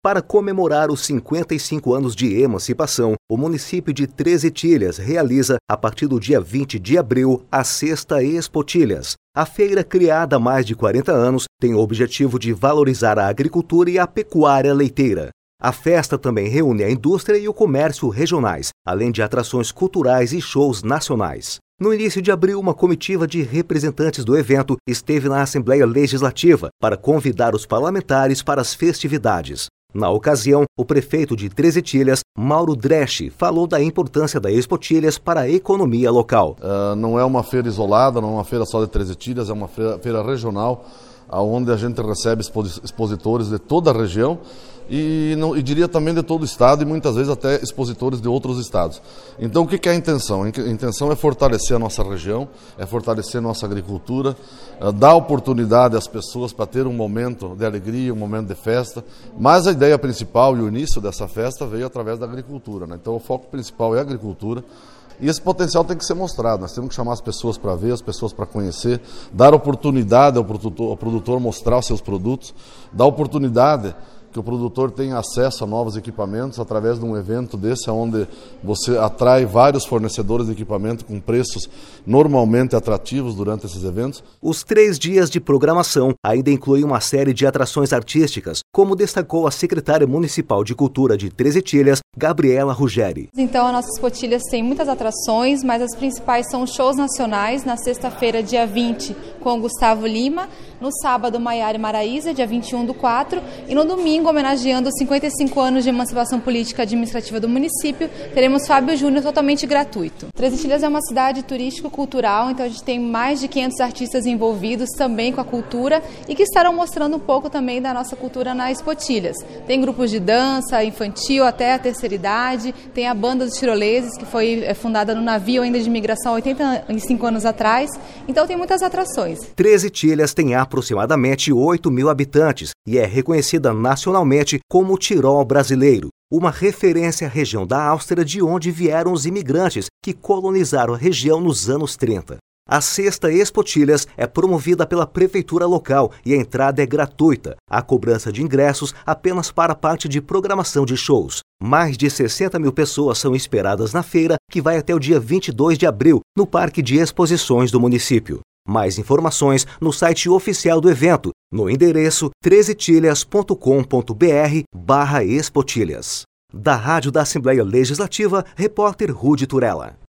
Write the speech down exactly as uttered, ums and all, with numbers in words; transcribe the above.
Para comemorar os cinquenta e cinco anos de emancipação, o município de Três Etilhas realiza, a partir do dia vinte de abril, a Sexta Expotilhas. A feira, criada há mais de quarenta anos, tem o objetivo de valorizar a agricultura e a pecuária leiteira. A festa também reúne a indústria e o comércio regionais, além de atrações culturais e shows nacionais. No início de abril, uma comitiva de representantes do evento esteve na Assembleia Legislativa para convidar os parlamentares para as festividades. Na ocasião, o prefeito de Três Etilhas, Mauro Dresch, falou da importância da Expotilhas para a economia local. Uh, não é uma feira isolada, não é uma feira só de Três Etilhas, é uma feira, feira regional, onde a gente recebe expositores de toda a região e, não, e diria também de todo o estado e muitas vezes até expositores de outros estados. Então o que é a intenção? A intenção é fortalecer a nossa região, é fortalecer a nossa agricultura, é dar oportunidade às pessoas para ter um momento de alegria, um momento de festa, mas a ideia principal e o início dessa festa veio através da agricultura, né? Então o foco principal é a agricultura. E esse potencial tem que ser mostrado, nós temos que chamar as pessoas para ver, as pessoas para conhecer, dar oportunidade ao produtor, ao produtor mostrar os seus produtos, dar oportunidade que o produtor tenha acesso a novos equipamentos através de um evento desse, onde você atrai vários fornecedores de equipamento com preços normalmente atrativos durante esses eventos. Os três dias de programação ainda incluem uma série de atrações artísticas, como destacou a secretária municipal de Cultura de Três Etilhas, Gabriela Ruggeri. Então, a nossa Expotilhas tem muitas atrações, mas as principais são shows nacionais, na sexta-feira, dia vinte, com o Gustavo Lima, no sábado, Maiara e Maraísa, dia vinte e um do quatro, e no domingo, homenageando os cinquenta e cinco anos de emancipação política administrativa do município, teremos Fábio Júnior totalmente gratuito. Três Etilhas é uma cidade turístico-cultural, então a gente tem mais de quinhentos artistas envolvidos também com a cultura e que estarão mostrando um pouco também da nossa cultura na Expotilhas. Tem grupos de dança infantil até a terceira idade, tem a Banda dos Tiroleses, que foi fundada no navio ainda de imigração há oitenta e cinco anos atrás, então tem muitas atrações. Três Etilhas tem aproximadamente oito mil habitantes e é reconhecida nacionalmente como o Tirol brasileiro, uma referência à região da Áustria de onde vieram os imigrantes que colonizaram a região nos anos trinta. A Sexta Expotilhas é promovida pela prefeitura local e a entrada é gratuita. A cobrança de ingressos apenas para a parte de programação de shows. Mais de sessenta mil pessoas são esperadas na feira, que vai até o dia vinte e dois de abril, no Parque de Exposições do município. Mais informações no site oficial do evento, no endereço três etilhas ponto com ponto br barra Expotilhas. Da Rádio da Assembleia Legislativa, repórter Rude Turella.